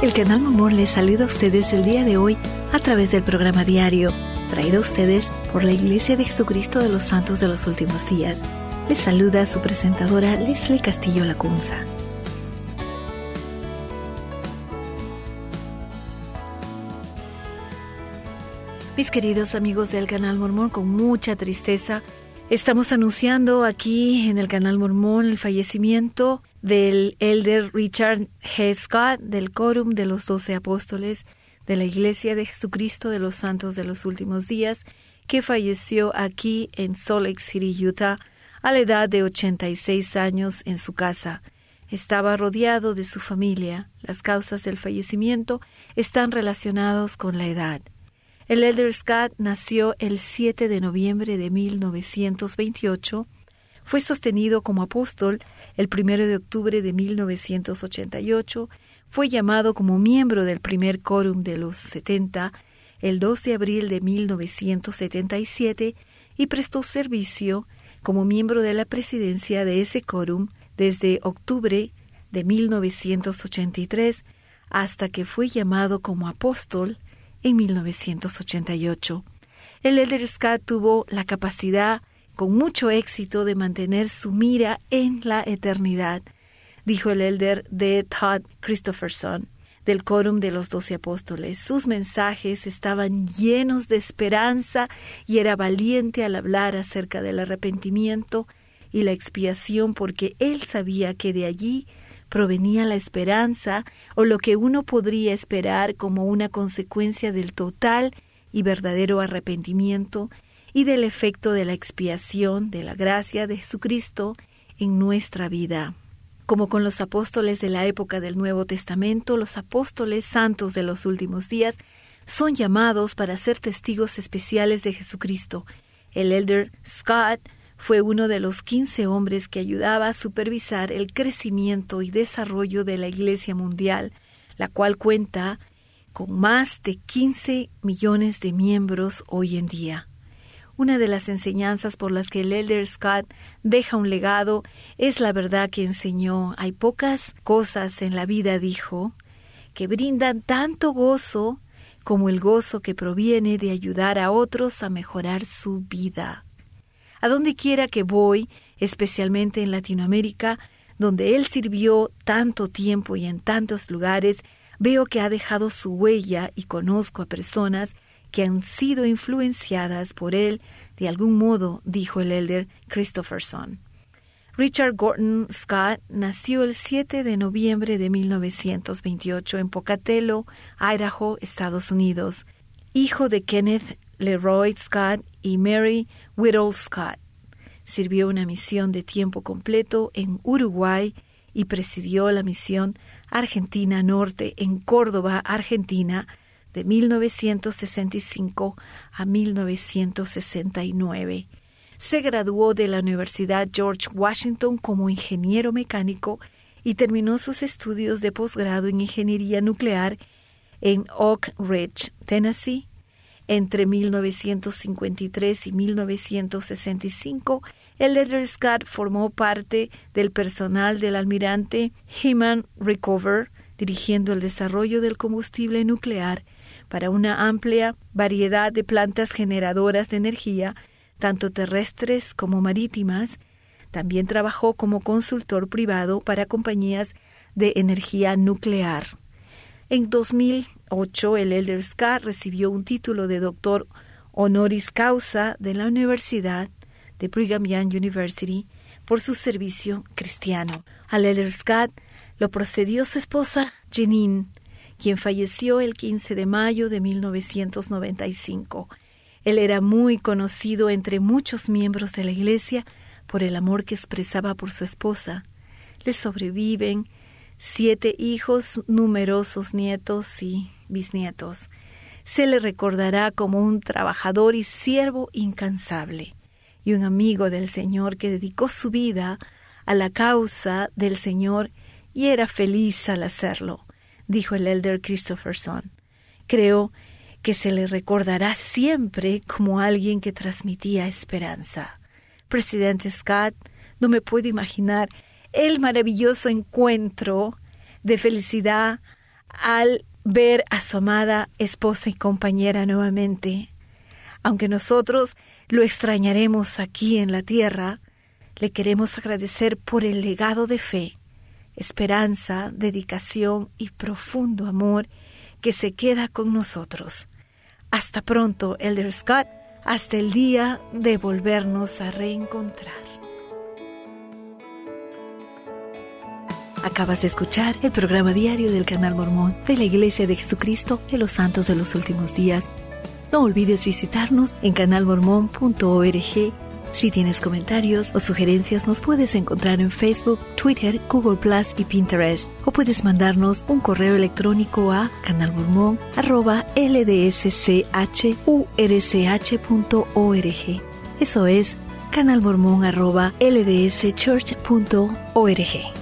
El Canal Mormón les saluda a ustedes el día de hoy a través del programa diario, traído a ustedes por la Iglesia de Jesucristo de los Santos de los Últimos Días. Les saluda su presentadora Leslie Castillo Lacunza. Mis queridos amigos del Canal Mormón, con mucha tristeza, estamos anunciando aquí en el Canal Mormón el fallecimiento del Elder Richard G. Scott del Quórum de los 12 Apóstoles de la Iglesia de Jesucristo de los Santos de los Últimos Días, que falleció aquí en Salt Lake City, Utah, a la edad de 86 años en su casa. Estaba rodeado de su familia. Las causas del fallecimiento están relacionadas con la edad. El Elder Scott nació el 7 de noviembre de 1928, fue sostenido como apóstol el 1 de octubre de 1988, fue llamado como miembro del primer Quórum de los 70 el 2 de abril de 1977 y prestó servicio como miembro de la presidencia de ese Quórum desde octubre de 1983 hasta que fue llamado como apóstol en 1988. El Elder Scott tuvo la capacidad con mucho éxito de mantener su mira en la eternidad, dijo el Elder D. Todd Christopherson del Quórum de los 12 Apóstoles. Sus mensajes estaban llenos de esperanza y era valiente al hablar acerca del arrepentimiento y la expiación, porque él sabía que de allí provenía la esperanza o lo que uno podría esperar como una consecuencia del total y verdadero arrepentimiento y del efecto de la expiación de la gracia de Jesucristo en nuestra vida. Como con los apóstoles de la época del Nuevo Testamento, los apóstoles santos de los últimos días son llamados para ser testigos especiales de Jesucristo. El Elder Scott fue uno de los 15 hombres que ayudaba a supervisar el crecimiento y desarrollo de la Iglesia Mundial, la cual cuenta con más de 15 millones de miembros hoy en día. Una de las enseñanzas por las que el Elder Scott deja un legado es la verdad que enseñó. Hay pocas cosas en la vida, dijo, que brindan tanto gozo como el gozo que proviene de ayudar a otros a mejorar su vida. A donde quiera que voy, especialmente en Latinoamérica, donde él sirvió tanto tiempo y en tantos lugares, veo que ha dejado su huella y conozco a personas que han sido influenciadas por él de algún modo, dijo el Elder Christopherson. Richard Gordon Scott nació el 7 de noviembre de 1928 en Pocatello, Idaho, Estados Unidos, hijo de Kenneth Leroy Scott y Mary Whittle Scott. Sirvió una misión de tiempo completo en Uruguay y presidió la misión Argentina Norte en Córdoba, Argentina, de 1965 a 1969. Se graduó de la Universidad George Washington como ingeniero mecánico y terminó sus estudios de posgrado en ingeniería nuclear en Oak Ridge, Tennessee. Entre 1953 y 1965, el Elder Scott formó parte del personal del almirante Heman Rickover, dirigiendo el desarrollo del combustible nuclear para una amplia variedad de plantas generadoras de energía, tanto terrestres como marítimas. También trabajó como consultor privado para compañías de energía nuclear. En 2008, el Elder Scott recibió un título de doctor honoris causa de la Universidad de Brigham Young University por su servicio cristiano. Al Elder Scott lo precedió su esposa Jeanine, quien falleció el 15 de mayo de 1995. Él era muy conocido entre muchos miembros de la Iglesia por el amor que expresaba por su esposa. Le sobreviven 7 hijos, numerosos nietos y bisnietos. Se le recordará como un trabajador y siervo incansable, y un amigo del Señor que dedicó su vida a la causa del Señor y era feliz al hacerlo, dijo el Elder Christopherson. Creo que se le recordará siempre como alguien que transmitía esperanza. Presidente Scott, no me puedo imaginar el maravilloso encuentro de felicidad al ver a su amada esposa y compañera nuevamente. Aunque nosotros lo extrañaremos aquí en la tierra, le queremos agradecer por el legado de fe, esperanza, dedicación y profundo amor que se queda con nosotros. Hasta pronto, Elder Scott, hasta el día de volvernos a reencontrar. Acabas de escuchar el programa diario del Canal Mormón de la Iglesia de Jesucristo de los Santos de los Últimos Días. No olvides visitarnos en canalmormon.org. Si tienes comentarios o sugerencias, nos puedes encontrar en Facebook, Twitter, Google Plus y Pinterest. O puedes mandarnos un correo electrónico a canalmormon@ldshurch.org. Eso es canalmormon@ldschurch.org.